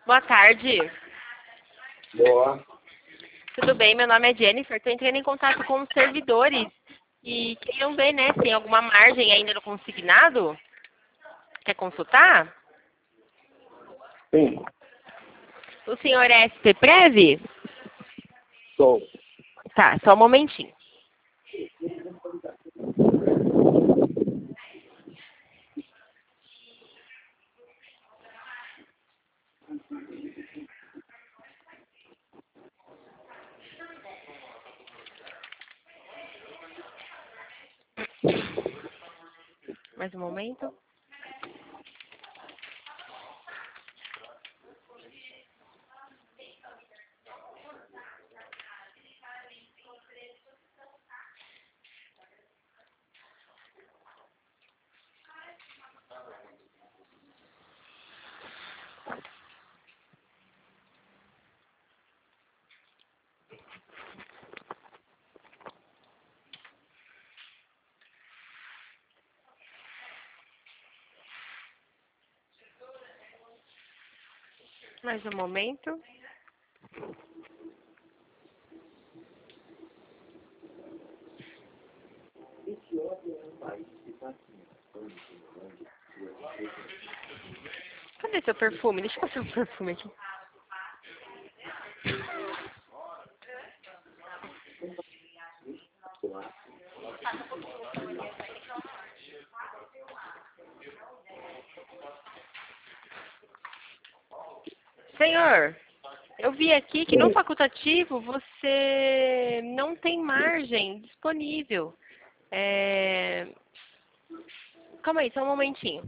Boa tarde. Boa. Tudo bem? Meu nome é Jennifer. Estou entrando em contato com os servidores e queriam ver, né, se tem alguma margem ainda no consignado. Quer consultar? Sim, O senhor é SP-Prev? sou. Tá, só um momentinho. Mais um momento. Mais um momento. Cadê seu perfume? Deixa eu passar um perfume aqui. Senhor, eu vi aqui que no facultativo você não tem margem disponível. Calma aí, só um momentinho.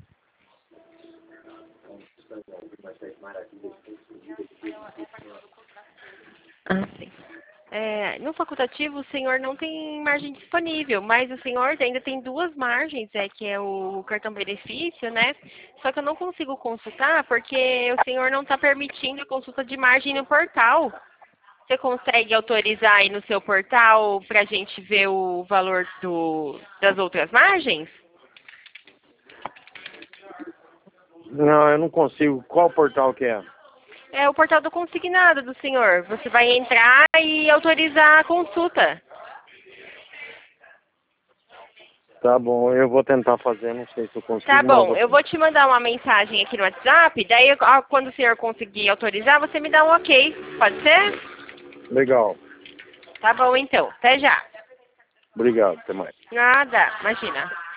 Ah, sim. No facultativo o senhor não tem margem disponível, mas o senhor ainda tem duas margens, que é o cartão benefício, né? Só que eu não consigo consultar porque o senhor não está permitindo a consulta de margem no portal. Você consegue autorizar aí no seu portal para a gente ver o valor das outras margens? Não, eu não consigo. Qual portal que é? É o portal do consignado do senhor. Você vai entrar e autorizar a consulta. Tá bom, eu vou tentar fazer, não sei se eu Tá consigo, mas bom, eu vou te mandar uma mensagem aqui no WhatsApp, daí quando o senhor conseguir autorizar, você me dá um ok. Pode ser? Legal. Tá bom então, até já. Obrigado, até mais. Nada, imagina.